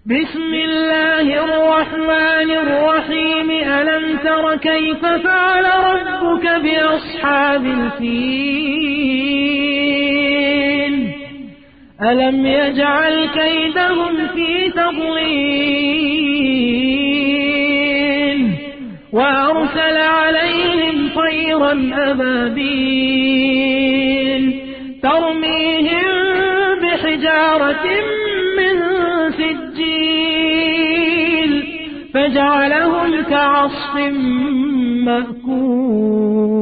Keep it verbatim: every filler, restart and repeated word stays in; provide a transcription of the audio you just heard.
بسم الله الرحمن الرحيم. ألم تر كيف فعل ربك بأصحاب الفيل؟ ألم يجعل كيدهم في تضليل وأرسل عليهم طيرا أبابيل ترميهم بحجارة من سجيل فجعلهم كعصف مأكول.